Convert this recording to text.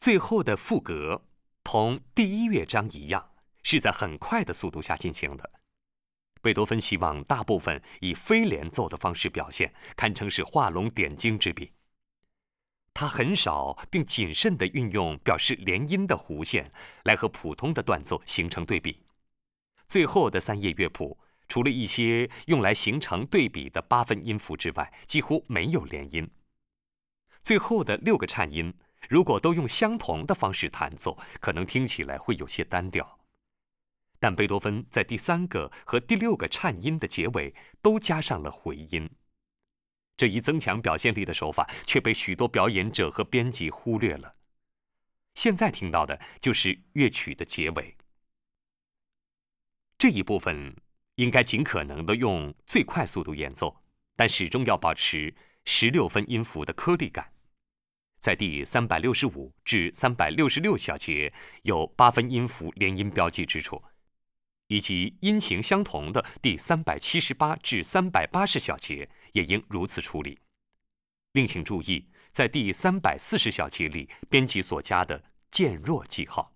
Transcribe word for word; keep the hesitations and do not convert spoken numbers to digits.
最后的副歌同第一乐章一样，是在很快的速度下进行的。贝多芬希望大部分以非连奏的方式表现，堪称是画龙点睛之笔。他很少并谨慎地运用表示连音的弧线来和普通的断奏形成对比。最后的三页乐谱，除了一些用来形成对比的八分音符之外，几乎没有连音。最后的六个颤音，如果都用相同的方式弹奏，可能听起来会有些单调。但贝多芬在第三个和第六个颤音的结尾都加上了回音，这一增强表现力的手法却被许多表演者和编辑忽略了。现在听到的就是乐曲的结尾。这一部分应该尽可能的用最快速度演奏，但始终要保持十六分音符的颗粒感。在第三百六十五至三百六十六小节有八分音符连音标记之处，以及音型相同的第三百七十八至三百八十小节也应如此处理。另请注意，在第三百四十小节里编辑所加的渐弱记号。